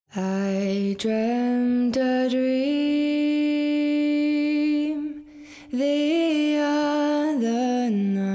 I dreamt a dream the other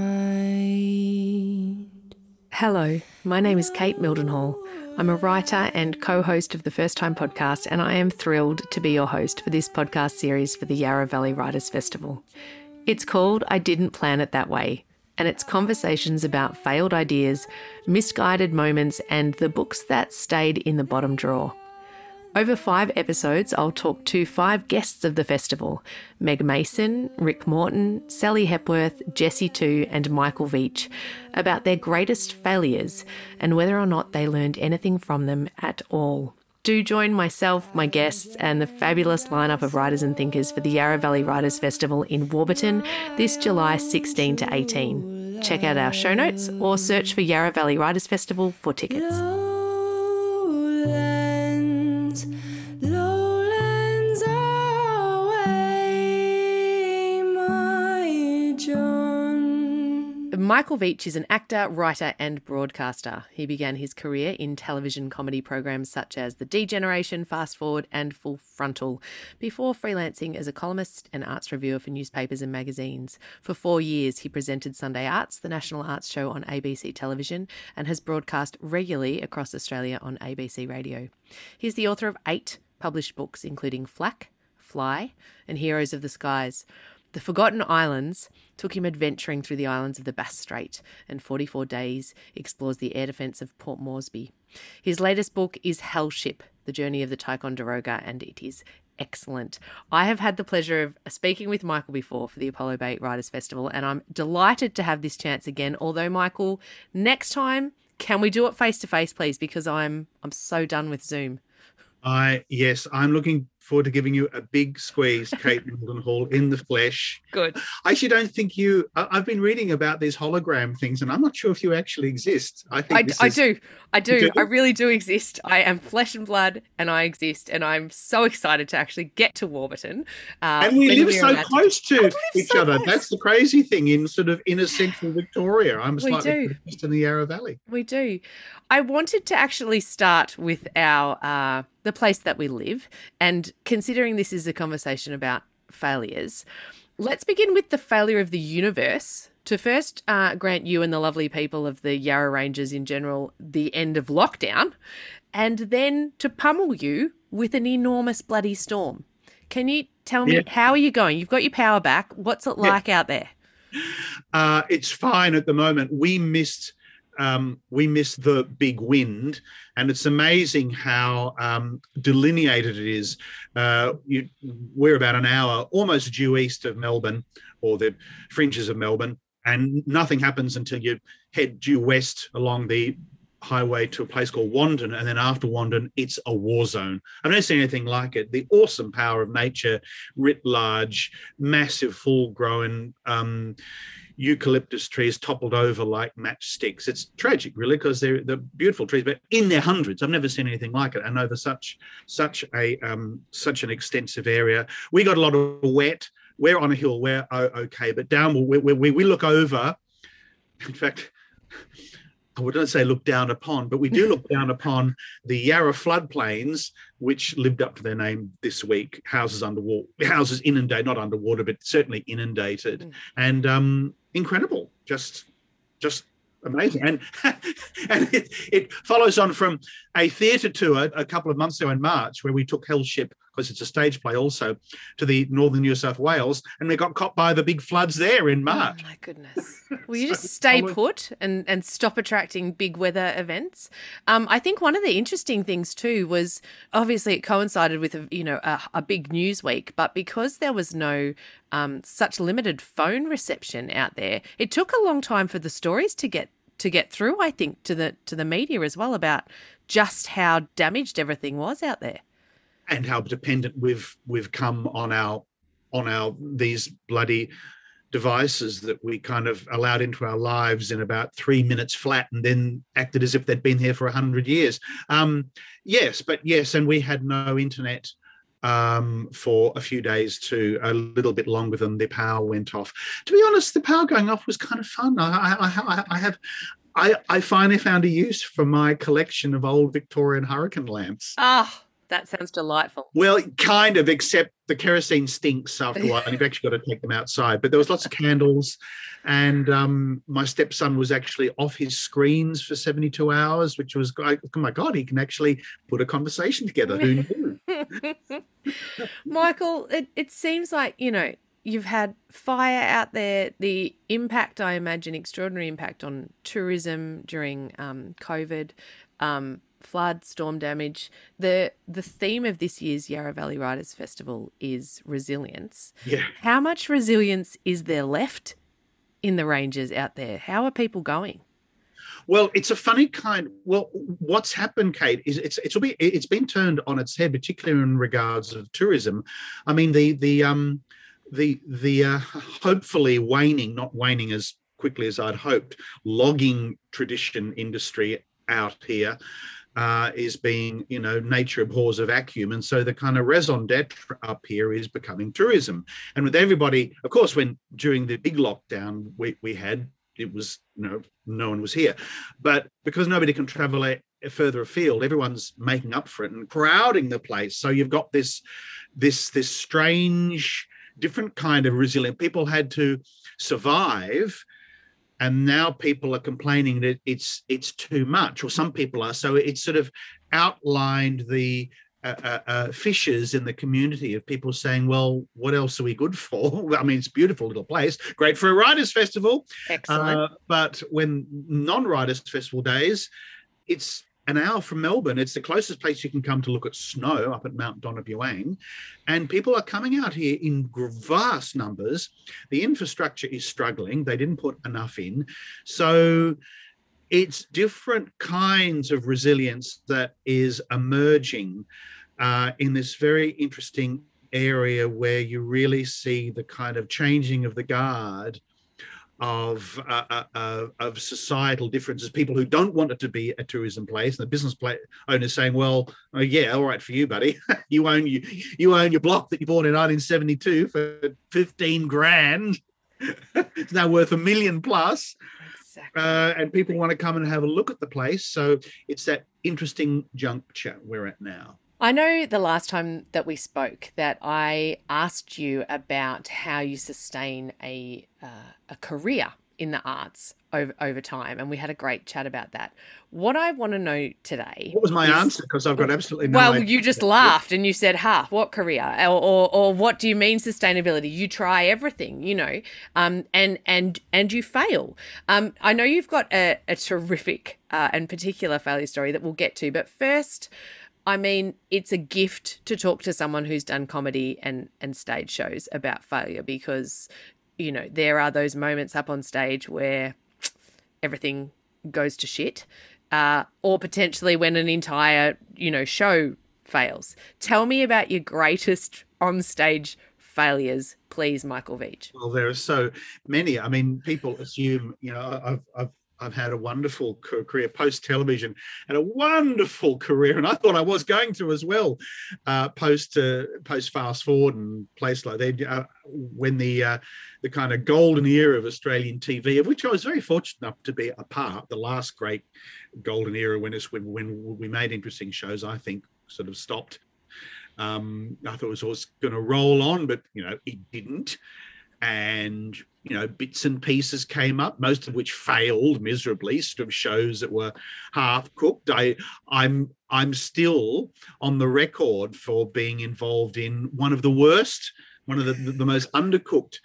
night. Hello, my name is Kate Mildenhall. I'm a writer and co-host of the First Time podcast, and I am thrilled to be your host for this podcast series for the Yarra Valley Writers Festival. It's called I Didn't Plan It That Way, and it's conversations about failed ideas, misguided moments, and the books that stayed in the bottom drawer. Over 5 episodes, I'll talk to 5 guests of the festival: Meg Mason, Rick Morton, Sally Hepworth, Jessie Tu and Michael Veitch, about their greatest failures and whether or not they learned anything from them at all. Do join myself, my guests and the fabulous lineup of writers and thinkers for the Yarra Valley Writers Festival in Warburton this July 16 to 18. Check out our show notes or search for Yarra Valley Writers Festival for tickets. Lowlands away, my John. Michael Veitch is an actor, writer and broadcaster. He began his career in television comedy programs such as The D-Generation, Fast Forward and Full Frontal, before freelancing as a columnist and arts reviewer for newspapers and magazines. For 4 years, he presented Sunday Arts, the national arts show on ABC television, and has broadcast regularly across Australia on ABC Radio. He's the author of 8 published books, including Flack, Fly and Heroes of the Skies. The Forgotten Islands took him adventuring through the islands of the Bass Strait, and 44 Days explores the air defence of Port Moresby. His latest book is Hellship, The Journey of the Ticonderoga, and it is excellent. I have had the pleasure of speaking with Michael before for the Apollo Bay Writers Festival, and I'm delighted to have this chance again. Although, Michael, next time, can we do it face-to-face, please? Because I'm so done with Zoom. Yes, I'm looking forward to giving you a big squeeze, Kate Mildenhall, in the flesh. Good. I actually don't think I've been reading about these hologram things, and I'm not sure if you actually exist. I do. I really do exist. I am flesh and blood, and I exist, and I'm so excited to actually get to Warburton. And we live so close to each other. Close. That's the crazy thing in sort of inner central Victoria. I'm We slightly do. east in the Yarra Valley. We do. I wanted to actually start with our the place that we live, and considering this is a conversation about failures, let's begin with the failure of the universe to first grant you and the lovely people of the Yarra Ranges in general the end of lockdown, and then to pummel you with an enormous bloody storm. Can you tell me, how are you going? You've got your power back. What's it like out there? It's fine at the moment. We missed the big wind, and it's amazing how delineated it is. We're about an hour almost due east of Melbourne, or the fringes of Melbourne, and nothing happens until you head due west along the highway to a place called Wandon, and then after Wandon, it's a war zone. I've never seen anything like it. The awesome power of nature writ large, massive full-grown eucalyptus trees toppled over like matchsticks. It's tragic, really, because they're beautiful trees, but in their hundreds. I've never seen anything like it, and over such an extensive area. We got a lot of wet. We're on a hill. We're okay, but down we look over. In fact, I wouldn't say look down upon, but we do look down upon the Yarra floodplains, which lived up to their name this week. Houses inundated, not underwater, but certainly inundated, and incredible, just amazing. And it follows on from a theatre tour a couple of months ago in March, where we took Hellship, because it's a stage play also, to the northern New South Wales, and we got caught by the big floods there in March. Oh, my goodness. Will you just stay put and stop attracting big weather events? I think one of the interesting things too was, obviously it coincided with a big news week, but because there was no such limited phone reception out there, it took a long time for the stories to get through, I think, to the media as well, about just how damaged everything was out there. And how dependent we've come on our these bloody devices that we kind of allowed into our lives in about 3 minutes flat, and then acted as if they'd been here for 100 years. Yes, and we had no internet for a few days too, a little bit longer than the power went off. To be honest, the power going off was kind of fun. I have I finally found a use for my collection of old Victorian hurricane lamps. Ah, that sounds delightful. Well, kind of, except the kerosene stinks after a while, and you've actually got to take them outside. But there was lots of candles, and my stepson was actually off his screens for 72 hours, which was, oh my God, he can actually put a conversation together. Who knew? Michael, it seems like, you've had fire out there, the impact, I imagine, extraordinary impact on tourism during COVID, flood, storm damage. The theme of this year's Yarra Valley Writers Festival is resilience. Yeah. How much resilience is there left in the ranges out there? How are people going? Well, it's a funny kind. Well, what's happened, Kate, is it's been turned on its head, particularly in regards of tourism. I mean, the hopefully waning, not waning as quickly as I'd hoped, logging tradition industry out here is being, nature abhors a vacuum. And so the kind of raison d'etre up here is becoming tourism. And with everybody, of course, when during the big lockdown we had, it was, no one was here. But because nobody can travel further afield, everyone's making up for it and crowding the place. So you've got this strange, different kind of resilient. People had to survive, and now people are complaining that it's too much, or some people are. So it's sort of outlined the fissures in the community of people saying, well, what else are we good for? I mean, it's a beautiful little place, great for a writers' festival. Excellent. But when non-writers' festival days, it's an hour from Melbourne. It's the closest place you can come to look at snow, up at Mount Donabuang. And people are coming out here in vast numbers. The infrastructure is struggling. They didn't put enough in. So it's different kinds of resilience that is emerging in this very interesting area where you really see the kind of changing of the guard of societal differences, people who don't want it to be a tourism place, and the business owners saying, well, oh, yeah, all right for you, buddy. you own your block that you bought in 1972 for 15 grand. It's now worth $1 million plus. Exactly. And people want to come and have a look at the place. So it's that interesting juncture we're at now. I know the last time that we spoke that I asked you about how you sustain a career in the arts over time, and we had a great chat about that. What I want to know today... What was my answer? Because I've got absolutely no idea. Well, you just laughed and you said, what career? Or what do you mean sustainability? You try everything, and you fail. I know you've got a terrific and particular failure story that we'll get to, but first... I mean, it's a gift to talk to someone who's done comedy and stage shows about failure, because, there are those moments up on stage where everything goes to shit, or potentially when an entire, show fails. Tell me about your greatest on-stage failures, please, Michael Veitch. Well, there are so many. I mean, people assume, I've had a wonderful career post-television and a wonderful career, and I thought I was going to as well, post Fast Forward and place like that, when the kind of golden era of Australian TV, of which I was very fortunate enough to be a part, the last great golden era when we made interesting shows, I think, sort of stopped. I thought it was always going to roll on, but, it didn't. And, bits and pieces came up, most of which failed miserably, sort of shows that were half cooked. I'm still on the record for being involved in one of the worst, one of the most undercooked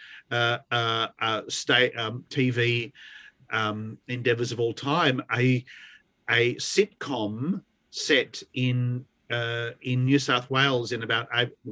TV endeavors of all time, a sitcom set in New South Wales in about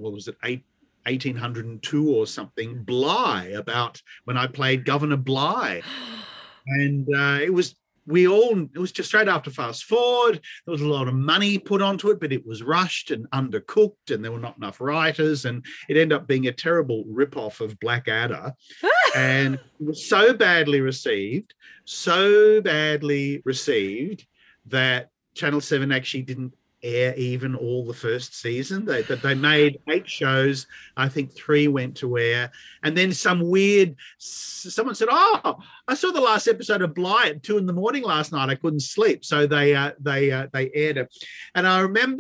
1802 or something, Bligh, about when I played Governor Bligh. And it was just straight after Fast Forward. There was a lot of money put onto it, but it was rushed and undercooked, and there were not enough writers, and it ended up being a terrible rip-off of Blackadder. And it was so badly received that Channel 7 actually didn't air even all the first season. They made 8 shows. I think 3 went to air. And then someone said, "Oh, I saw the last episode of Bly at 2 a.m. last night. I couldn't sleep." So they aired it. And I remember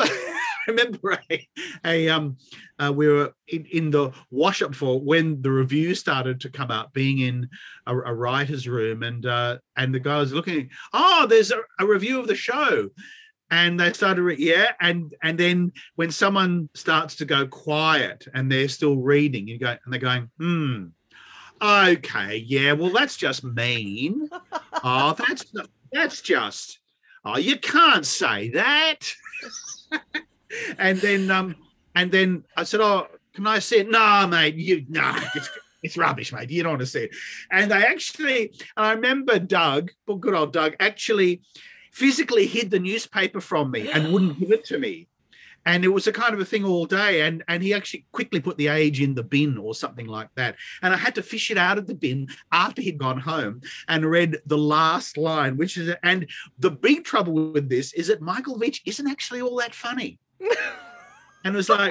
we were in the wash-up for when the review started to come out, being in a writer's room, and the guy was looking, "Oh, there's a review of the show." And they started, and then when someone starts to go quiet and they're still reading, they're going, "Okay, yeah, well, that's just mean. Oh, that's just, oh, you can't say that." And then I said, "Oh, can I see it?" "No, mate, it's rubbish, mate. You don't want to see it." And I remember Doug, good old Doug, actually physically hid the newspaper from me and wouldn't give it to me. And it was a kind of a thing all day. And he actually quickly put the Age in the bin or something like that. And I had to fish it out of the bin after he'd gone home and read the last line, and the big trouble with this is that Michael Veitch isn't actually all that funny. And it was like,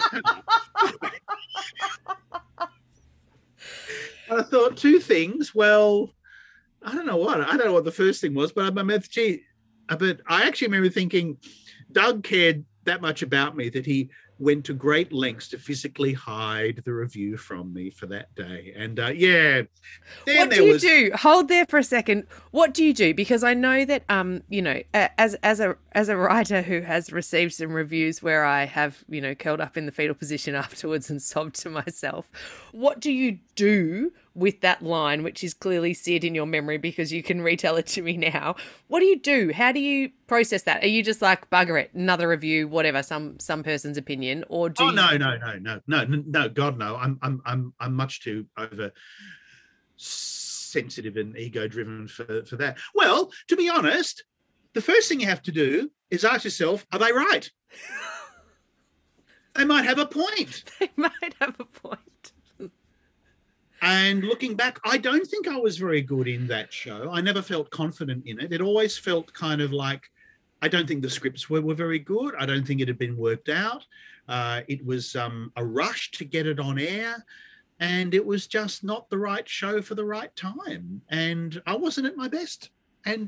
I thought 2 things. Well, I don't know what the first thing was, but I actually remember thinking Doug cared that much about me that he went to great lengths to physically hide the review from me for that day. And what do you do? Hold there for a second. What do you do? Because I know that as a writer who has received some reviews where I have curled up in the fetal position afterwards and sobbed to myself. What do you do with that line, which is clearly seared in your memory because you can retell it to me now? What do you do? How do you process that? Are you just like, bugger it, another review, whatever, some person's opinion, or do? No, God, no. I'm much too over sensitive and ego driven for that. Well, to be honest, the first thing you have to do is ask yourself, are they right? They might have a point. They might have a point. And looking back, I don't think I was very good in that show. I never felt confident in it. It always felt kind of like, I don't think the scripts were very good. I don't think it had been worked out. It was a rush to get it on air, and it was just not the right show for the right time. And I wasn't at my best. And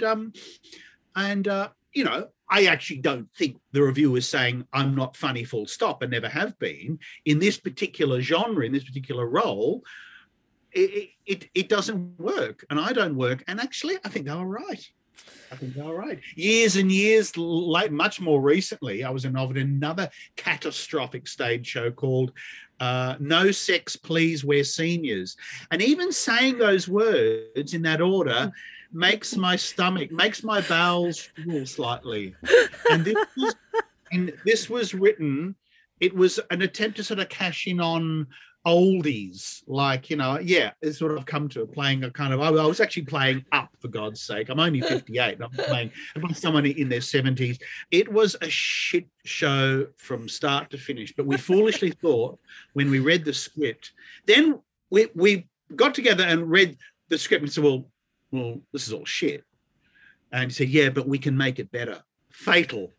I actually don't think the reviewer is saying I'm not funny, full stop, and never have been. In this particular genre, in this particular role, it doesn't work, and I don't work. And actually, I think they were right. Years and years late, much more recently, I was involved in another catastrophic stage show called No Sex, Please, We're Seniors. And even saying those words in that order makes my bowels drool slightly. And this was written, it was an attempt to sort of cash in on oldies, like, it's what I've come to, playing a kind of, I was actually playing up, for God's sake. I'm only 58, and I'm playing someone in their 70s. It was a shit show from start to finish, but we foolishly thought when we read the script, then we got together and read the script and said, well, this is all shit. And he said, yeah, but we can make it better. Fatal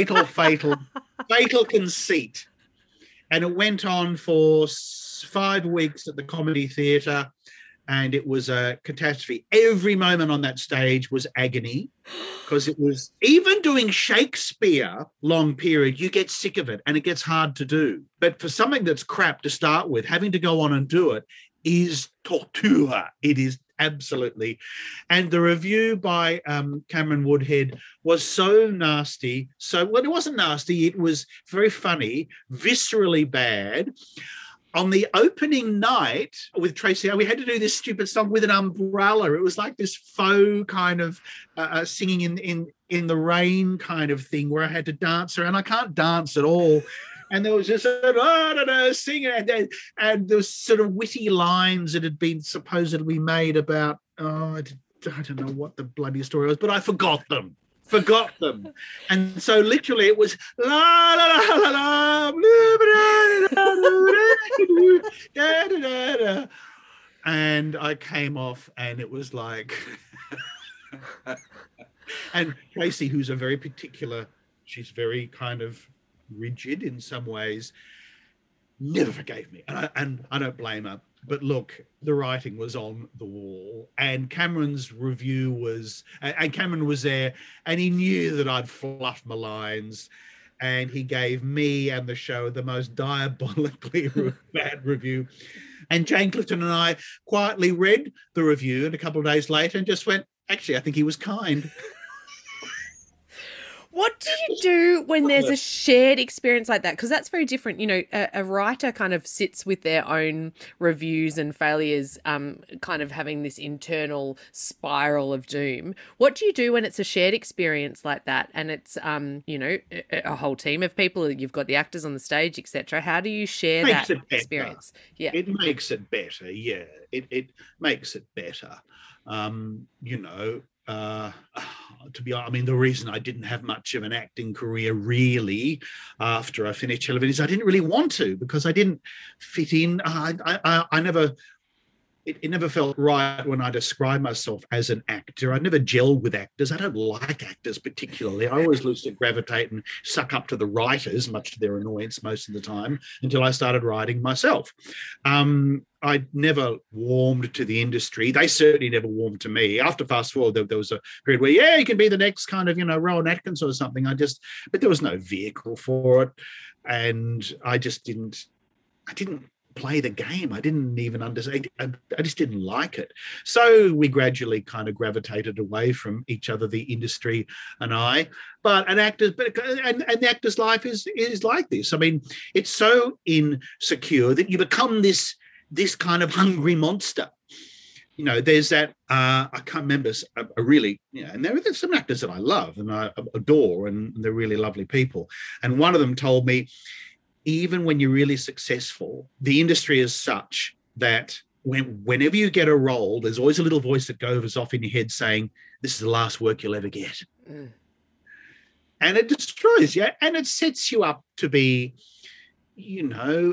conceit. And it went on for 5 weeks at the Comedy Theatre, and it was a catastrophe. Every moment on that stage was agony, because it was, even doing Shakespeare long period, you get sick of it and it gets hard to do. But for something that's crap to start with, having to go on and do it is torture. It is absolutely. And the review by Cameron Woodhead was so nasty. It wasn't nasty, it was very funny, viscerally bad. On the opening night with Tracy, we had to do this stupid song with an umbrella. It was like this faux kind of singing in the rain kind of thing, where I had to dance around. I can't dance at all. And there was this singer, and there was sort of witty lines that had been supposedly made about, I don't know what the bloody story was, but I forgot them. And so literally it was la la la la la, da, da, da, da. And I came off, and it was like, and Tracy, who's a very particular, she's very kind of rigid in some ways, never forgave me. And I don't blame her. But look, the writing was on the wall, and Cameron's review was, and Cameron was there, and he knew that I'd fluffed my lines, and he gave me and the show the most diabolically bad review. And Jane Clifton and I quietly read the review, and a couple of days later, and just went, actually, I think he was kind. What do you do when there's a shared experience like that? Because that's very different. You know, a writer kind of sits with their own reviews and failures, kind of having this internal spiral of doom. What do you do when it's a shared experience like that, and it's, you know, a whole team of people? You've got the actors on the stage, etc. How do you share that experience? Yeah, it makes it better. Yeah, it makes it better. You know. To be honest, I mean, the reason I didn't have much of an acting career really after I finished television is I didn't really want to, because I didn't fit in. I never. It never felt right when I described myself as an actor. I never gelled with actors. I don't like actors particularly. I always used to gravitate and suck up to the writers, much to their annoyance most of the time, until I started writing myself. I never warmed to the industry. They certainly never warmed to me. After Fast Forward, there was a period where, yeah, you can be the next kind of, you know, Rowan Atkinson or something. But there was no vehicle for it. And I didn't play the game. I didn't even understand. I just didn't like it. So we gradually kind of gravitated away from each other, the industry and I. But the actor's life is like this. I mean, it's so insecure that you become this kind of hungry monster. You know, there's that, I can't remember, a really, you know, and there's some actors that I love and I adore, and they're really lovely people. And one of them told me, even when you're really successful, the industry is such that whenever you get a role, there's always a little voice that goes off in your head saying, this is the last work you'll ever get. Mm. And it destroys you, and it sets you up to be, you know,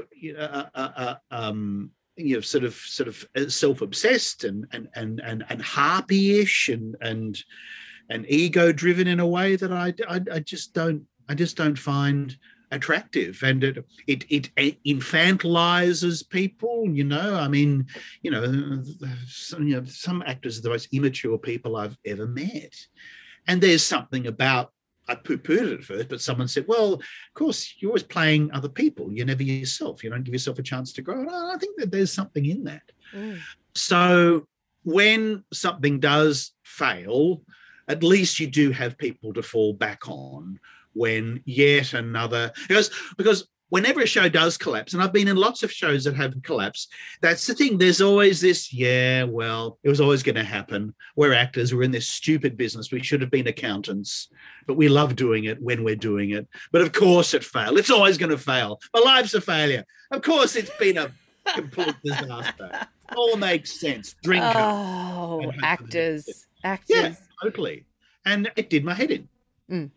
sort of self-obsessed and harpy-ish and ego-driven in a way that I just don't find attractive, and it infantilizes people. You know, I mean, you know, some actors are the most immature people I've ever met, and there's something about, I poo-pooed it at first, but someone said, well, of course, you're always playing other people. You're never yourself. You don't give yourself a chance to grow. And I think that there's something in that. Mm. So when something does fail, at least you do have people to fall back on when yet another, because whenever a show does collapse, and I've been in lots of shows that have collapsed, that's the thing. There's always this, yeah, well, it was always going to happen. We're actors. We're in this stupid business. We should have been accountants, but we love doing it when we're doing it. But of course it failed. It's always going to fail. My life's a failure. Of course it's been a complete disaster. It all makes sense. Drink up. Oh, actors. Yeah, totally. And it did my head in. Mm.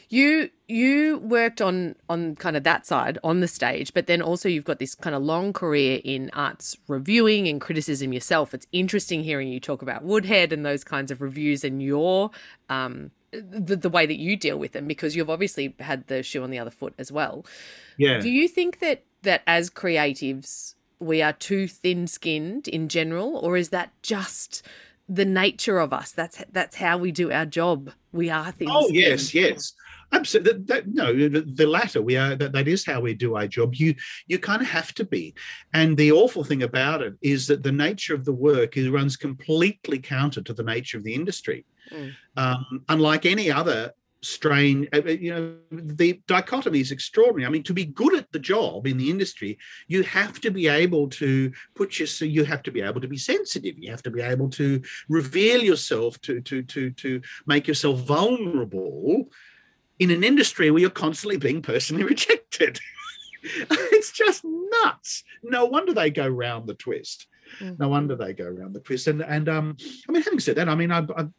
You worked on kind of that side on the stage, but then also you've got this kind of long career in arts reviewing and criticism yourself. It's interesting hearing you talk about Woodhead and those kinds of reviews and your the way that you deal with them, because you've obviously had the shoe on the other foot as well. Yeah. Do you think that as creatives we are too thin-skinned in general, or is that just the nature of us? That's how we do our job. We are thin-skinned. Oh yes, absolutely. The latter. We are. That is how we do our job. You kind of have to be. And the awful thing about it is that the nature of the work runs completely counter to the nature of the industry. Unlike any other strain, the dichotomy is extraordinary. I mean, to be good at the job in the industry, you have to be able to you have to be able to be sensitive. You have to be able to reveal yourself, to make yourself vulnerable in an industry where you're constantly being personally rejected. It's just nuts. No wonder they go round the twist. No wonder they go around the twist. And I mean, having said that, I mean,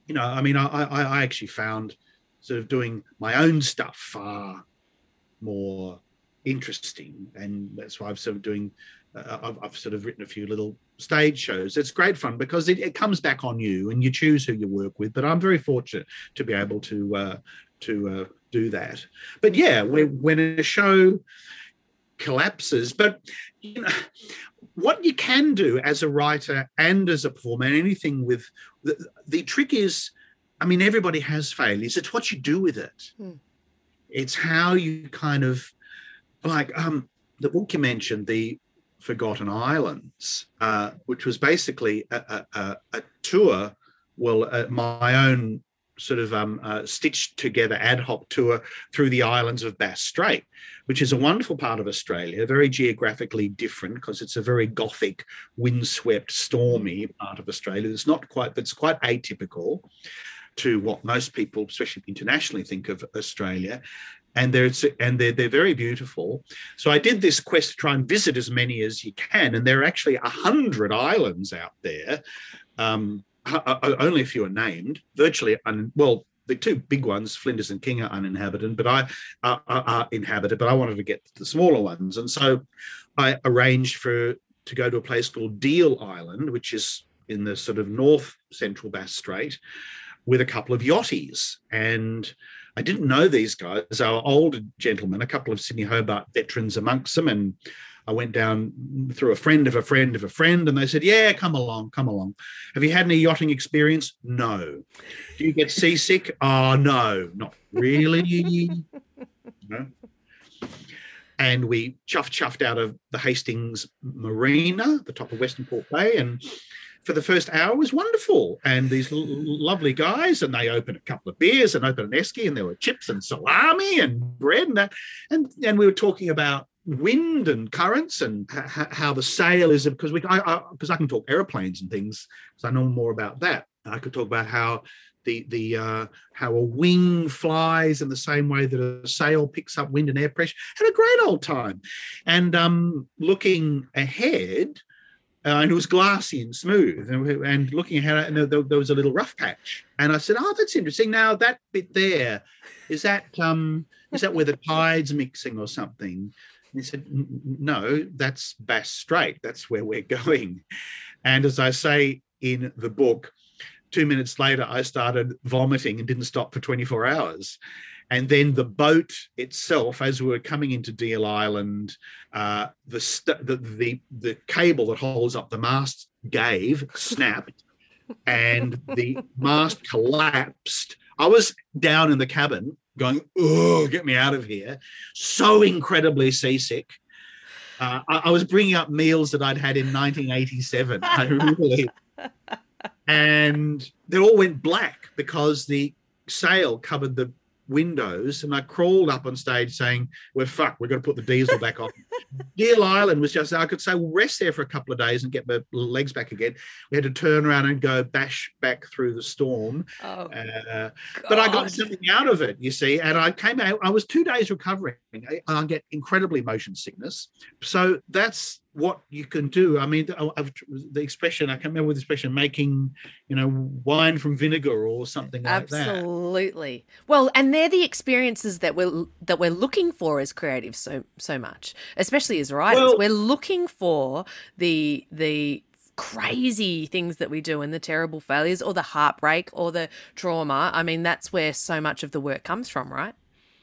I actually found sort of doing my own stuff far more interesting, and that's why I've sort of doing. I've sort of written a few little stage shows. It's great fun because it comes back on you, and you choose who you work with. But I'm very fortunate to be able to do that. But yeah, when a show collapses, but you know, what you can do as a writer and as a performer, and anything with the trick is, I mean, everybody has failures. It's what you do with it. It's how you kind of like the book you mentioned, The Forgotten Islands, which was basically a tour. Well, my own sort of stitched together ad hoc tour through the islands of Bass Strait, which is a wonderful part of Australia, very geographically different because it's a very Gothic, windswept, stormy part of Australia. It's quite atypical to what most people, especially internationally, think of Australia. And they're very beautiful. So I did this quest to try and visit as many as you can, and there are actually 100 islands out there. Only a few are named. Virtually, the two big ones, Flinders and King, are uninhabited, but are inhabited. But I wanted to get the smaller ones, and so I arranged to go to a place called Deal Island, which is in the sort of north central Bass Strait, with a couple of yachties. And I didn't know these guys. They were older gentlemen, a couple of Sydney Hobart veterans amongst them, and I went down through a friend of a friend of a friend, and they said, yeah, come along. Have you had any yachting experience? No. Do you get seasick? Oh, no, not really. No. And we chuffed out of the Hastings Marina, the top of Western Port Bay, and for the first hour was wonderful. And these lovely guys, and they opened a couple of beers and opened an esky, and there were chips and salami and bread and that. And we were talking about wind and currents and how the sail is, because I can talk airplanes and things, because I know more about that. I could talk about how how a wing flies in the same way that a sail picks up wind and air pressure. Had a great old time. And looking ahead, and it was glassy and smooth, and looking ahead, and there was a little rough patch. And I said, oh, that's interesting. Now that bit there, is that where the tide's mixing or something? And he said, no, that's Bass Strait. That's where we're going. And as I say in the book, 2 minutes later, I started vomiting and didn't stop for 24 hours. And then the boat itself, as we were coming into Deal Island, the cable that holds up the mast snapped, and the mast collapsed. I was down in the cabin going, oh, get me out of here. So incredibly seasick. I was bringing up meals that I'd had in 1987. And they all went black because the sail covered the windows, and I crawled up on stage saying, we're fucked, we've got to put the diesel back on. Deal Island was just, I could say, we'll rest there for a couple of days and get my legs back again. We had to turn around and go bash back through the storm. But I got something out of it, you see, and I came out, I was 2 days recovering. I get incredibly motion sickness. So that's what you can do. I mean, the expression, I can't remember the expression, making, wine from vinegar or something like that. Absolutely. Well, and they're the experiences that we're looking for as creatives so much, especially as writers. Well, we're looking for the crazy things that we do and the terrible failures or the heartbreak or the trauma. I mean, that's where so much of the work comes from, right?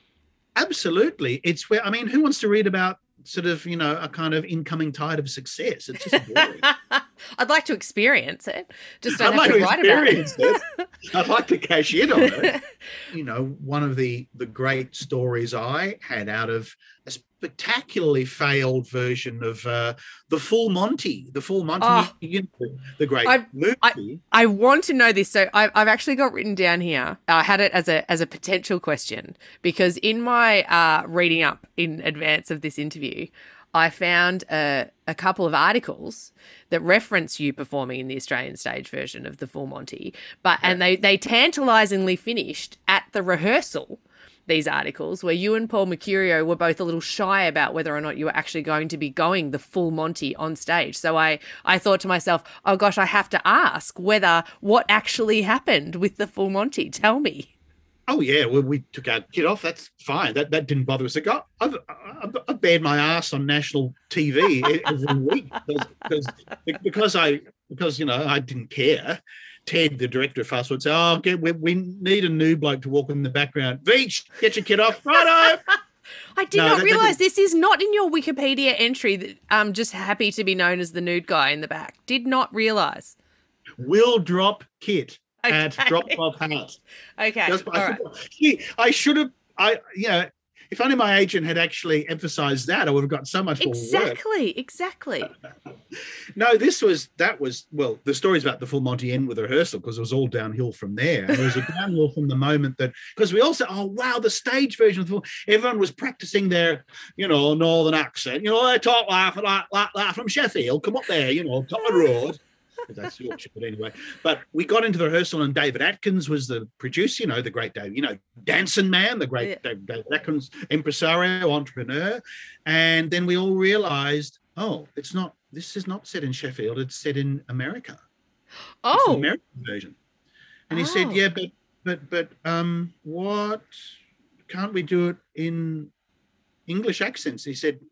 Absolutely. It's where, I mean, who wants to read about sort of, a kind of incoming tide of success? It's just boring. I'd like to experience it. Just don't have to write about it. I'd like to cash in on it. One of the great stories I had out of a spectacularly failed version of The Full Monty. The Full Monty, the great movie. I want to know this. So I've actually got written down here. I had it as a potential question, because in my reading up in advance of this interview, I found a couple of articles that reference you performing in the Australian stage version of The Full Monty, and they tantalisingly finished at the rehearsal, these articles, where you and Paul Mercurio were both a little shy about whether or not you were actually going to be going the full Monty on stage. So I thought to myself, oh gosh, I have to ask what actually happened with the full Monty. Tell me. Oh yeah, well, we took our kid off. That's fine. That didn't bother us. I've bared my ass on national TV every week because I didn't care, Ted, the director of Fast Forward, said, "Oh, we need a new bloke to walk in the background. Veach, get your kid off. Righto." I did not realise this is not in your Wikipedia entry that I'm just happy to be known as the nude guy in the back. Did not realise. Will drop kit at Okay. drop off hat. Okay. Just- All right. I should have, if only my agent had actually emphasized that, I would have got so much more work. Exactly. No, the story's about the full Monty end with the rehearsal because it was all downhill from there. And it was a downhill from the moment that, because we also, oh, wow, the stage version of the film, everyone was practicing their, northern accent. They talk like from Sheffield, come up there, top of the road. That's Yorkshire, but anyway. But we got into the rehearsal and David Atkins was the producer, the great Dave, Dancing Man, the great David Atkins, impresario, entrepreneur. And then we all realized, this is not set in Sheffield, it's set in America. Oh. It's the American version. And he said, yeah, but what, can't we do it in English accents? He said,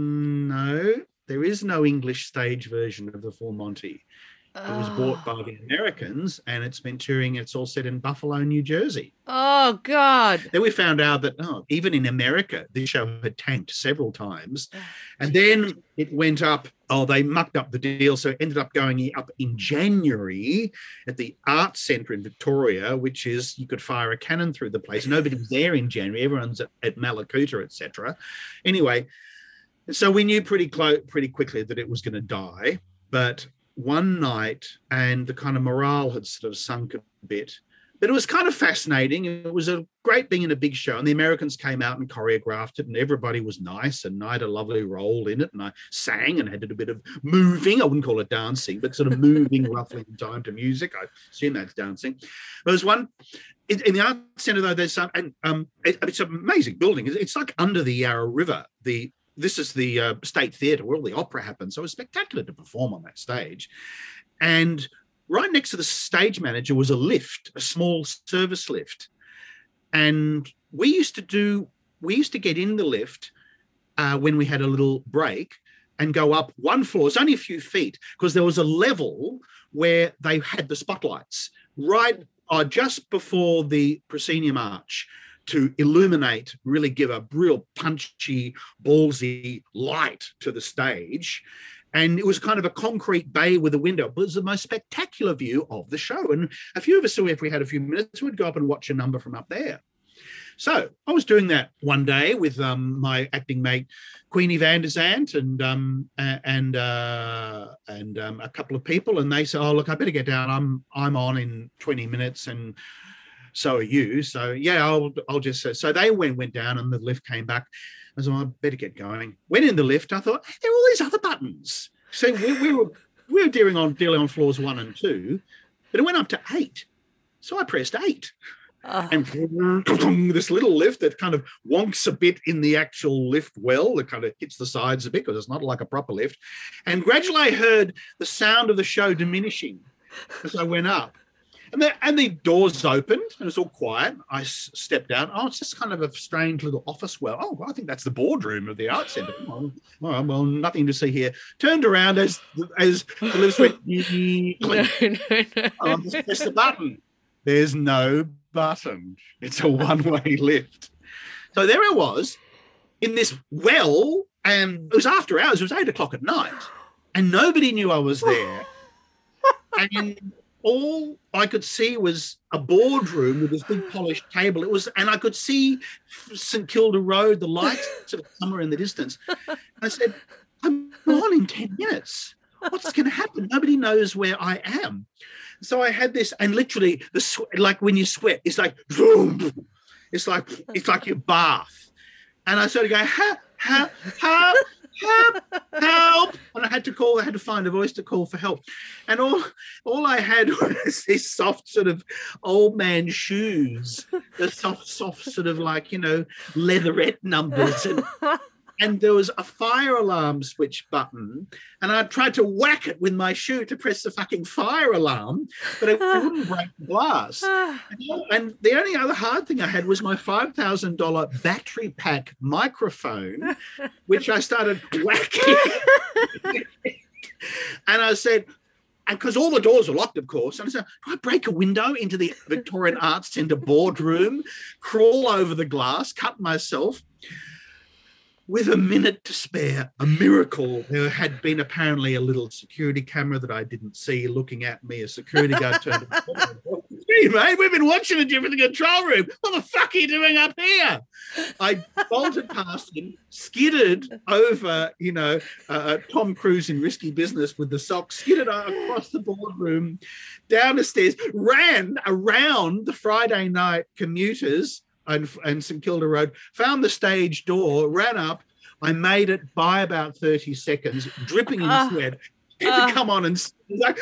no, there is no English stage version of the Full Monty. It was bought by the Americans and it's been touring. It's all set in Buffalo, New Jersey. Oh, God. Then we found out that, even in America, this show had tanked several times. And then it went up. They mucked up the deal. So it ended up going up in January at the Arts Centre in Victoria, which is, you could fire a cannon through the place. Nobody was there in January. Everyone's at Malakuta, etc. Anyway, so we knew pretty quickly that it was going to die. But one night, and the kind of morale had sort of sunk a bit, but it was kind of fascinating. It was a great being in a big show, and the Americans came out and choreographed it, and everybody was nice, and I had a lovely role in it, and I sang and had a bit of moving. I wouldn't call it dancing, but sort of moving roughly in time to music. I assume that's dancing. There was one in the Arts Centre, though. There's some, and it's an amazing building. It's like under the Yarra River. This is the State Theatre where all the opera happens. So it was spectacular to perform on that stage. And right next to the stage manager was a lift, a small service lift. And we used to get in the lift when we had a little break and go up one floor. It's only a few feet because there was a level where they had the spotlights right just before the proscenium arch, to illuminate, really give a real punchy, ballsy light to the stage. And it was kind of a concrete bay with a window. It was the most spectacular view of the show. And a few of us, if we had a few minutes, would go up and watch a number from up there. So I was doing that one day with my acting mate, Queenie van der Zandt, and a couple of people. And they said, "Oh, look, I better get down. I'm on in 20 minutes. And so are you. So yeah, I'll just say." So they went down and the lift came back. I said, "I better get going." Went in the lift. I thought, hey, there are all these other buttons. So we were dealing on floors 1 and 2, but it went up to 8. So I pressed 8. And this little lift that kind of wonks a bit in the actual lift well, that kind of hits the sides a bit because it's not like a proper lift. And gradually I heard the sound of the show diminishing as I went up. And the doors opened and it's all quiet. I stepped out. Oh, it's just kind of a strange little office well. Oh, I think that's the boardroom of the Arts Centre. Oh, well, nothing to see here. Turned around as the lifts went. No. I'll just press the button. There's no button. It's a one-way lift. So there I was in this well, and it was after hours. It was 8 o'clock at night, and nobody knew I was there. And all I could see was a boardroom with this big polished table. And I could see St Kilda Road, the lights sort of somewhere in the distance. And I said, "I'm on in 10 minutes. What's going to happen? Nobody knows where I am." So I had this, and literally, like when you sweat, it's like, boom. It's like your bath. And I started going, help. And I had to find a voice to call for help. And all I had was these soft sort of old man shoes, the soft sort of like, leatherette numbers. And there was a fire alarm switch button, and I tried to whack it with my shoe to press the fucking fire alarm, but it wouldn't break the glass. And the only other hard thing I had was my $5,000 battery pack microphone, which I started whacking. And because all the doors were locked, of course. And I said, do I break a window into the Victorian Arts Centre boardroom, crawl over the glass, cut myself? With a minute to spare, a miracle. There had been apparently a little security camera that I didn't see looking at me. A security guard turned to me, "Hey, mate, we've been watching you from the control room. What the fuck are you doing up here?" I bolted past him, skidded over, Tom Cruise in Risky Business with the socks, skidded across the boardroom, down the stairs, ran around the Friday night commuters and St Kilda Road, found the stage door, ran up. I made it by about 30 seconds, dripping in sweat. He had to come on and like,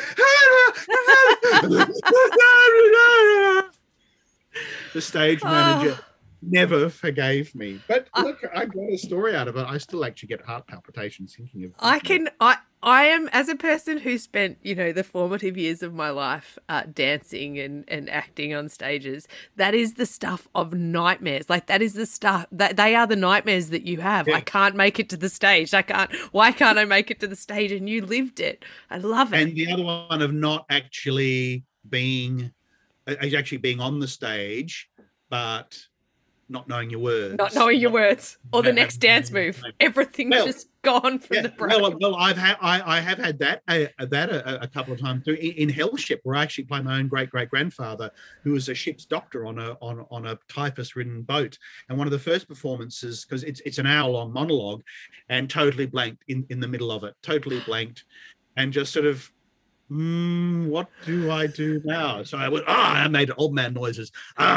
the stage manager never forgave me. But look, I got a story out of it. I still actually get heart palpitations thinking of it. I am, as a person who spent, the formative years of my life dancing and acting on stages, that is the stuff of nightmares. Like, that is the stuff, that they are the nightmares that you have. Yeah. I can't make it to the stage. Why can't I make it to the stage? And you lived it. I love it. And the other one of not actually being on the stage, but not knowing your words. Not knowing your words or the next dance move. Everything's just gone from the brain. Well, I have had that a couple of times too, in Hellship, where I actually play my own great-great-grandfather, who was a ship's doctor on a typhus-ridden boat. And one of the first performances, because it's an hour-long monologue, and totally blanked in the middle of it, totally blanked, and just sort of, what do I do now? So I went, I made old man noises.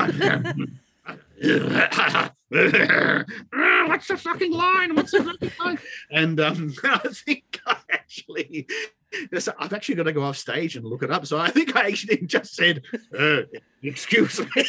What's the fucking line? And I think I've actually got to go off stage and look it up. So I think I actually just said, excuse me,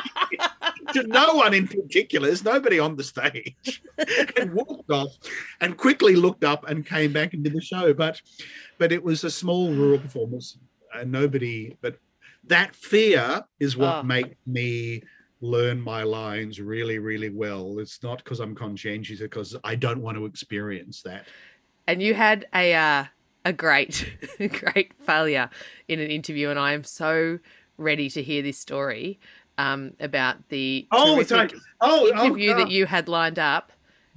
to no one in particular. There's nobody on the stage, and walked off and quickly looked up and came back and did the show. But it was a small rural performance, and but that fear is what made me learn my lines really, really well. It's not because I'm conscientious, because I don't want to experience that. And you had a great failure in an interview, and I am so ready to hear this story about the interview that you had lined up.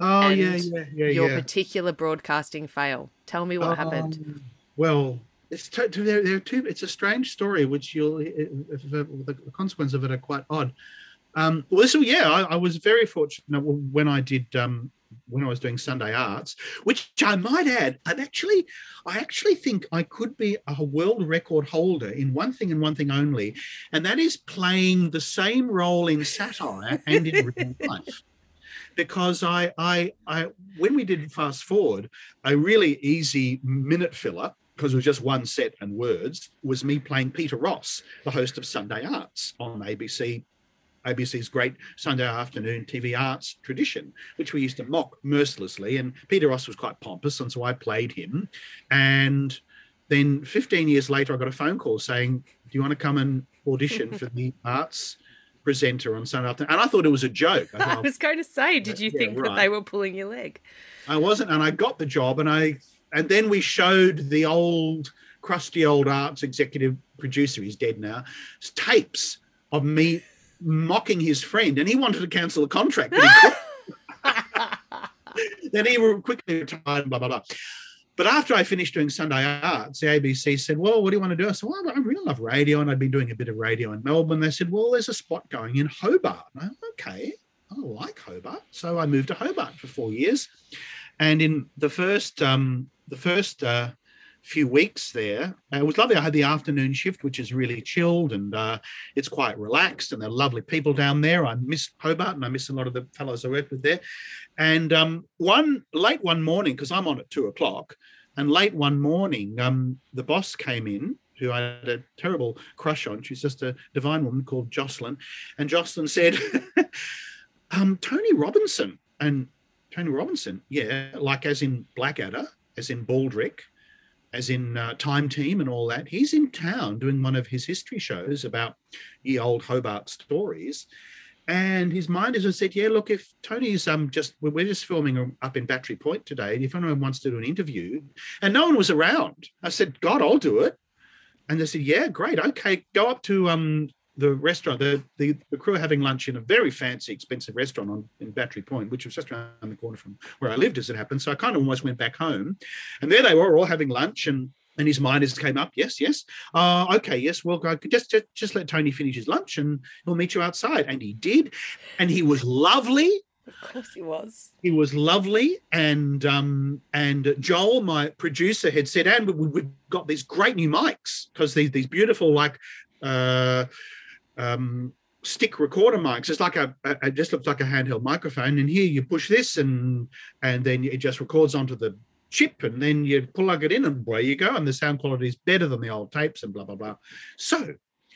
Your particular broadcasting fail. Tell me what happened. Well, it's a strange story, which the consequences of it are quite odd. I was very fortunate when I did when I was doing Sunday Arts, which I might add, I actually think I could be a world record holder in one thing and one thing only, and that is playing the same role in satire and in real life. Because I when we did Fast Forward, a really easy minute filler, because it was just one set and words, was me playing Peter Ross, the host of Sunday Arts on ABC's great Sunday afternoon TV arts tradition, which we used to mock mercilessly. And Peter Ross was quite pompous, and so I played him. And then 15 years later, I got a phone call saying, do you want to come and audition for the arts presenter on Sunday afternoon? And I thought it was a joke. I was going to say, did you think that they were pulling your leg? I wasn't, and I got the job, and then we showed the crusty old arts executive producer, he's dead now, tapes of me mocking his friend, and he wanted to cancel the contract, but he couldn't. Then he quickly retired, blah, blah, blah. But after I finished doing Sunday Arts, the ABC said, well, what do you want to do? I said, well, I really love radio, and I'd been doing a bit of radio in Melbourne. They said, well, there's a spot going in Hobart. And I went, okay, I like Hobart. So I moved to Hobart for 4 years. And in the first few weeks there, it was lovely. I had the afternoon shift, which is really chilled, and it's quite relaxed, and they're lovely people down there. I miss Hobart, and I miss a lot of the fellows I worked with there. And late one morning, because I'm on at 2:00, and late one morning, the boss came in, who I had a terrible crush on. She's just a divine woman called Jocelyn. And Jocelyn said, Tony Robinson. And Tony Robinson, yeah, like as in Blackadder, as in Baldrick, as in Time Team and all that. He's in town doing one of his history shows about ye old Hobart stories. And his minders have said, yeah, look, if Tony's we're just filming up in Battery Point today, if anyone wants to do an interview, and no one was around, I said, God, I'll do it. And they said, yeah, great. Okay, go up to the restaurant. The crew are having lunch in a very fancy, expensive restaurant in Battery Point, which was just around the corner from where I lived, as it happened. So I kind of almost went back home. And there they were all having lunch, and his mind just came up. Yes. Okay, yes, well, just let Tony finish his lunch and he'll meet you outside. And he did. And he was lovely. Of course he was. He was lovely. And Joel, my producer, had said, and we've got these great new mics, because these beautiful, like, stick recorder mics. It's like it just looks like a handheld microphone. And here you push this and then it just records onto the chip, and then you plug it in and away you go, and the sound quality is better than the old tapes and blah blah blah. So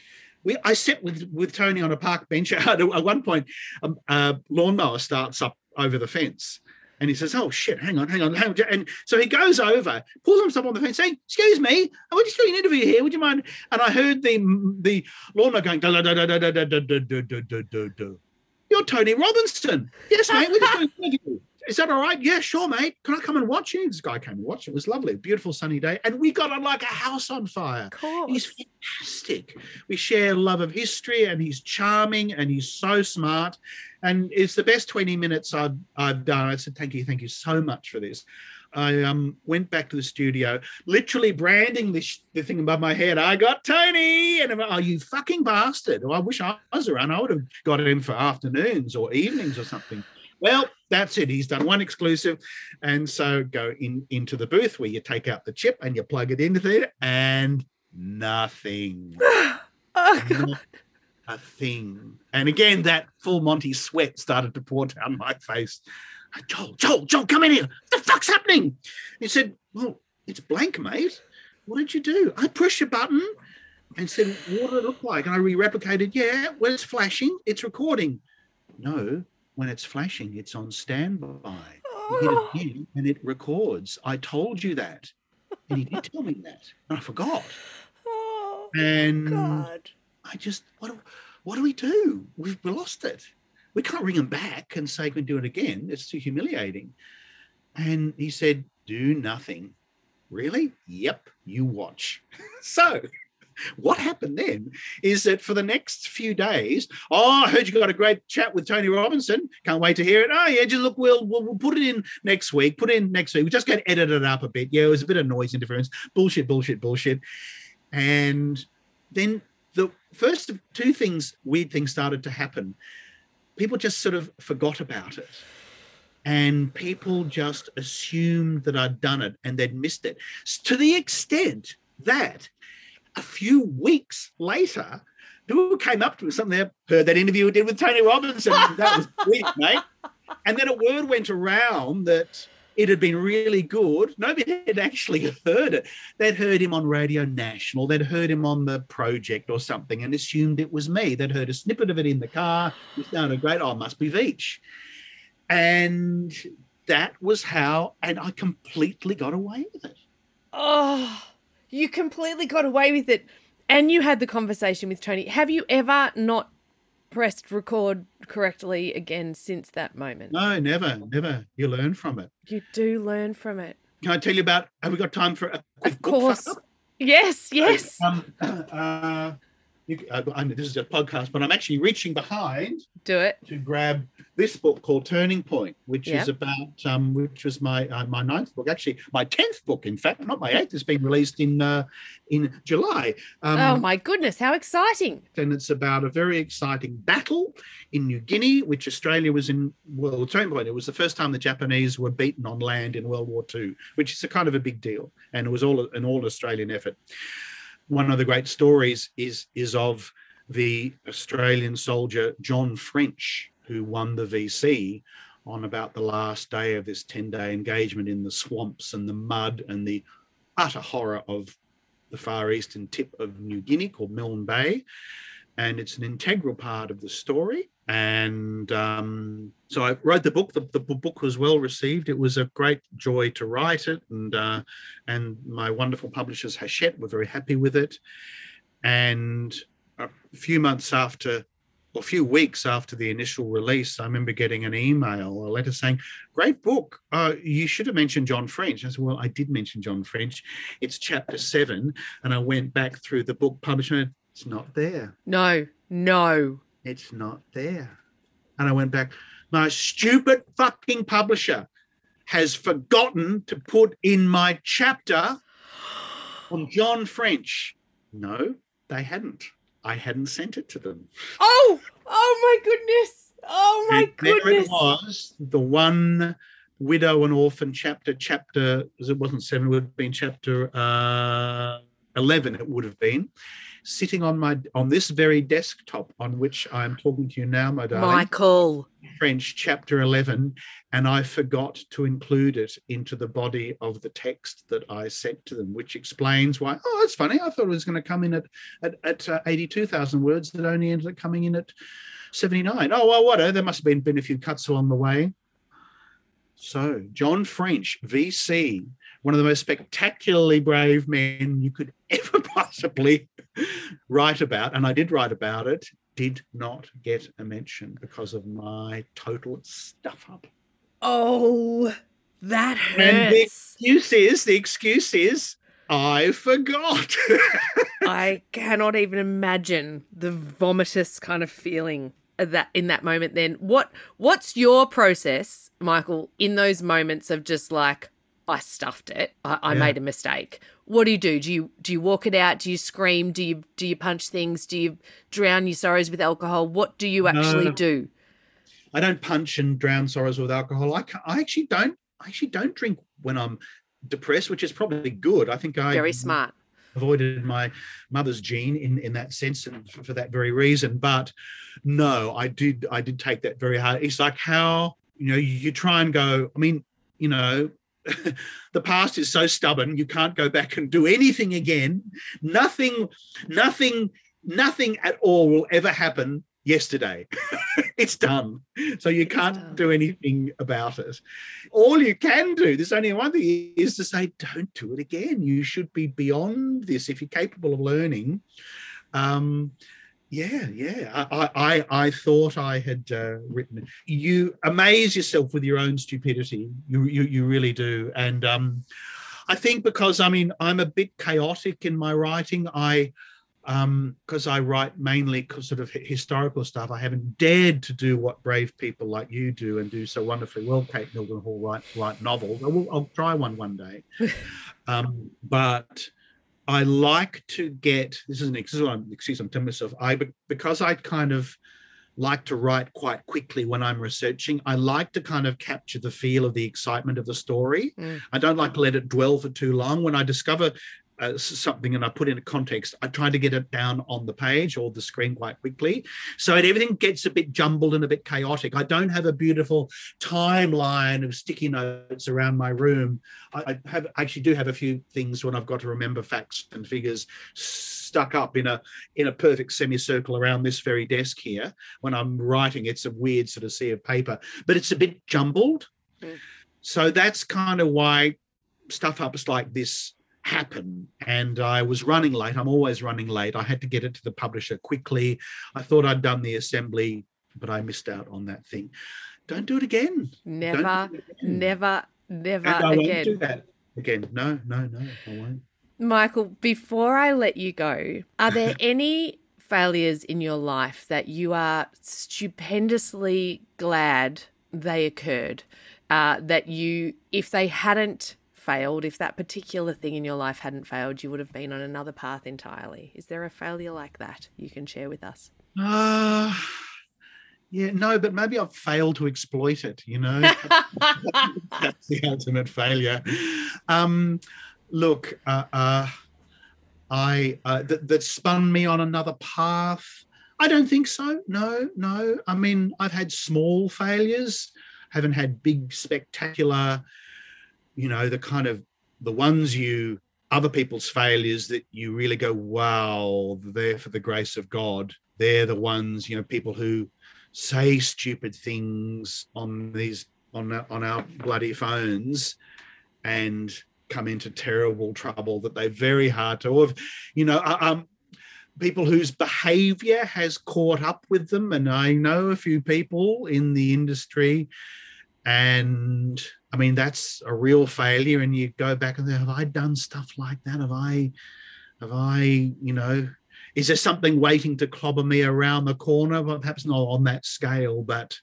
I sat with Tony on a park bench. At one point a lawnmower starts up over the fence, and he says, oh shit, hang on, and so he goes over, pulls himself on the fence, saying, excuse me, we're just doing an interview here, would you mind? And I heard the lawnmower going, da, da, da, da, da, da, da, da, da, da, da, da. You're Tony Robinson. Yes, mate, we're just doing an interview. Is that all right? Yeah, sure, mate. Can I come and watch you? This guy came and watched. It was lovely. Beautiful sunny day. And we got on like a house on fire. Of course. He's fantastic. We share a love of history, and he's charming, and he's so smart. And it's the best 20 minutes I've done. I said, thank you so much for this. I went back to the studio, literally branding the thing above my head. I got Tony. And I'm like, oh, you fucking bastard. Well, I wish I was around. I would have got him for afternoons or evenings or something. Well, that's it. He's done one exclusive. And so go into the booth where you take out the chip and you plug it into there, and nothing. Oh, God. Not a thing. And again, that full Monty sweat started to pour down my face. Joel, come in here. What the fuck's happening? He said, well, it's blank, mate. What did you do? I pushed a button and said, what did it look like? And I re-replicated, yeah, when it's flashing, it's recording. No, when it's flashing, it's on standby. You hit it again and it records. I told you that. And he did tell me that. And I forgot. Oh, And God. I just, what do we do? We've lost it. We can't ring him back and say, can we do it again? It's too humiliating. And he said, do nothing. Really? Yep, you watch. So what happened then is that for the next few days, I heard you got a great chat with Tony Robinson. Can't wait to hear it. Oh, yeah, just look, we'll put it in next week. We're just going to edit it up a bit. Yeah, it was a bit of noise interference. Bullshit. And then the first of two things, weird things started to happen. People just sort of forgot about it. And people just assumed that I'd done it and they'd missed it. To the extent that a few weeks later, people came up to me, something they heard that interview we did with Tony Robinson. That was brilliant, mate. And then a word went around that it had been really good. Nobody had actually heard it. They'd heard him on Radio National. They'd heard him on The Project or something and assumed it was me. They'd heard a snippet of it in the car. It sounded great. Oh, it must be Veach. And that was how, and I completely got away with it. Oh, you completely got away with it. And you had the conversation with Tony. Have you ever not pressed record correctly again since that moment? No, never. You learn from it. You do learn from it. Can I tell you about, have we got time for a quick Of course. book fuck up? Yes. This is a podcast, but I'm actually reaching behind Do it. to grab this book called Turning Point, which is about, which was my ninth book, actually my 10th book, in fact, not my 8th. It's been released in July. Oh my goodness, how exciting! And it's about a very exciting battle in New Guinea, which Australia was in. Well, Turning Point. It was the first time the Japanese were beaten on land in World War II, which is a kind of a big deal, and it was all an all-Australian effort. One of the great stories is of the Australian soldier John French, who won the VC on about the last day of this 10-day engagement in the swamps and the mud and the utter horror of the far eastern tip of New Guinea called Milne Bay. And it's an integral part of the story. And so I wrote the book. The book was well received. It was a great joy to write it. And my wonderful publishers, Hachette, were very happy with it. And a few months after a few weeks after the initial release, I remember getting a letter saying, "Great book. You should have mentioned John French." I said, "Well, I did mention John French. It's chapter 7." And I went back through the book publisher. It's not there. No. It's not there. And I went back. My stupid fucking publisher has forgotten to put in my chapter on John French. No, they hadn't. I hadn't sent it to them. Oh my goodness. Oh my goodness. There it was, the one widow and orphan chapter, it wasn't 7, it would have been chapter 11, it would have been, sitting on this very desktop on which I'm talking to you now, my darling. Michael. French, chapter 11, and I forgot to include it into the body of the text that I sent to them, which explains why, oh, that's funny, I thought it was going to come in at 82,000 words, that only ended up coming in at 79. Oh, well, whatever, there must have been a few cuts along the way. So, John French, VC, one of the most spectacularly brave men you could ever possibly write about, and I did write about it, did not get a mention because of my total stuff up. Oh, that hurts. And the excuse is, I forgot. I cannot even imagine the vomitous kind of feeling of that in that moment. Then what's your process, Michael, in those moments of just like, I stuffed it, I made a mistake? What do you do? Do you walk it out? Do you scream? Do you punch things? Do you drown your sorrows with alcohol? What do you actually do? I don't punch and drown sorrows with alcohol. I actually don't drink when I'm depressed, which is probably good. I think very smart. Avoided my mother's gene in that sense, and for that very reason. But no, I did take that very hard. It's like how, you try and go, I mean, the past is so stubborn, you can't go back and do anything again. Nothing at all will ever happen yesterday. It's done. So you can't do anything about it. All you can do, there's only one thing, is to say, don't do it again. You should be beyond this if you're capable of learning. I thought I had written it. You amaze yourself with your own stupidity. You really do. And I think because, I'm a bit chaotic in my writing. Because I write mainly sort of historical stuff, I haven't dared to do what brave people like you do and do so wonderfully well, Kate Mildenhall, write novels. I'll try one day. But I like to get, this is an excuse I'm telling myself, because I kind of like to write quite quickly when I'm researching, I like to kind of capture the feel of the excitement of the story. I don't like to let it dwell for too long. When I discover something and I put in a context, I try to get it down on the page or the screen quite quickly, so everything gets a bit jumbled and a bit chaotic. I don't have a beautiful timeline of sticky notes around my room. I actually do have a few things when I've got to remember facts and figures stuck up in a perfect semicircle around this very desk here. When I'm writing, it's a weird sort of sea of paper, but it's a bit jumbled. So that's kind of why stuff ups like this happen. And I was running late. I'm always running late. I had to get it to the publisher quickly. I thought I'd done the assembly, but I missed out on that thing. Don't do it again. Never again. I won't do that again. No, I won't. Michael, before I let you go, are there any failures in your life that you are stupendously glad they occurred? That you, if they hadn't failed, if that particular thing in your life hadn't failed, you would have been on another path entirely. Is there a failure like that you can share with us? No, but maybe I've failed to exploit it, That's the ultimate failure. Look, that spun me on another path. I don't think so. No. I mean, I've had small failures, haven't had big, spectacular, the ones other people's failures that you really go, wow, they're for the grace of God. They're the ones, people who say stupid things on our bloody phones and come into terrible trouble that they're very hard to, people whose behavior has caught up with them. And I know a few people in the industry, and I mean, that's a real failure. And you go back and think, have I done stuff like that? Have I, is there something waiting to clobber me around the corner? Well, perhaps not on that scale, but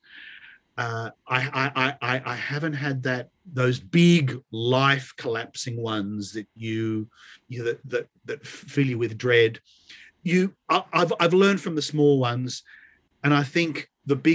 I haven't had those big life collapsing ones that that fill you with dread. I've learned from the small ones, and I think the big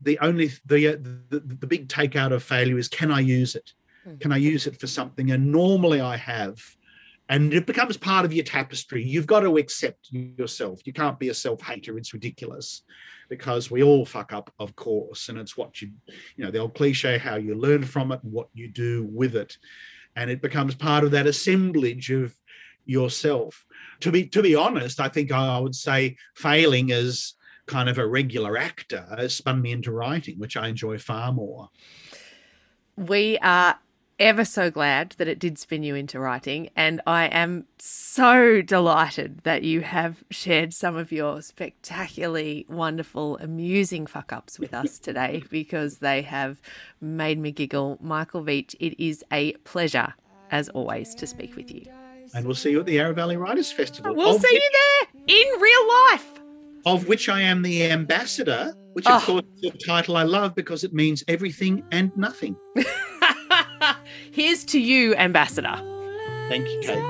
takeout of failure is, can I use it? Can I use it for something? And normally I have. And it becomes part of your tapestry. You've got to accept yourself. You can't be a self-hater. It's ridiculous, because we all fuck up, of course. And it's what the old cliche, how you learn from it and what you do with it. And it becomes part of that assemblage of yourself. To be honest, I think I would say failing as kind of a regular actor has spun me into writing, which I enjoy far more. We are ever so glad that it did spin you into writing, and I am so delighted that you have shared some of your spectacularly wonderful, amusing fuck-ups with us today, because they have made me giggle. Michael Veitch, it is a pleasure, as always, to speak with you. And we'll see you at the Yarra Valley Writers Festival. We'll see you there in real life. Of which I am the ambassador, which of course is a title I love because it means everything and nothing. Here's to you, Ambassador. Thank you, Kate.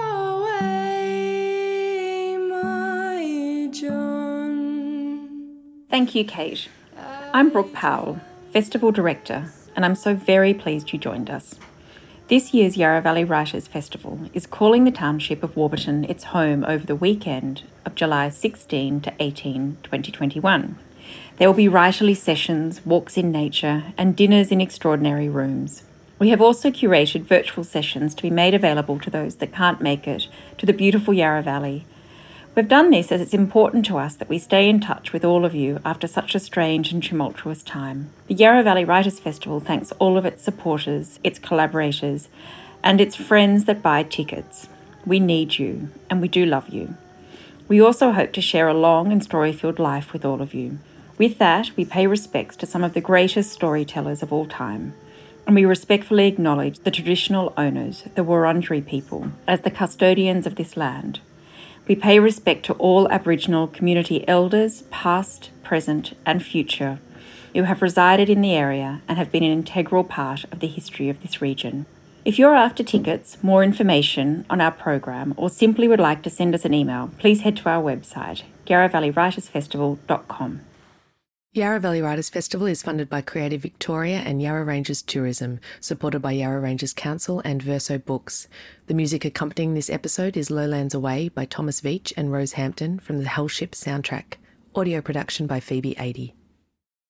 Thank you, Kate. I'm Brooke Powell, Festival Director, and I'm so very pleased you joined us. This year's Yarra Valley Writers Festival is calling the township of Warburton its home over the weekend of July 16 to 18, 2021. There will be writerly sessions, walks in nature, and dinners in extraordinary rooms. We have also curated virtual sessions to be made available to those that can't make it to the beautiful Yarra Valley. We've done this as it's important to us that we stay in touch with all of you after such a strange and tumultuous time. The Yarra Valley Writers Festival thanks all of its supporters, its collaborators, and its friends that buy tickets. We need you, and we do love you. We also hope to share a long and story-filled life with all of you. With that, we pay respects to some of the greatest storytellers of all time, and we respectfully acknowledge the traditional owners, the Wurundjeri people, as the custodians of this land. We pay respect to all Aboriginal community elders, past, present, and future, who have resided in the area and have been an integral part of the history of this region. If you're after tickets, more information on our program, or simply would like to send us an email, please head to our website, yarravalley-writersfestival.com. Yarra Valley Writers Festival is funded by Creative Victoria and Yarra Ranges Tourism, supported by Yarra Ranges Council and Verso Books. The music accompanying this episode is Lowlands Away by Thomas Veitch and Rose Hampton from the Hellship soundtrack. Audio production by Phoebe Adey.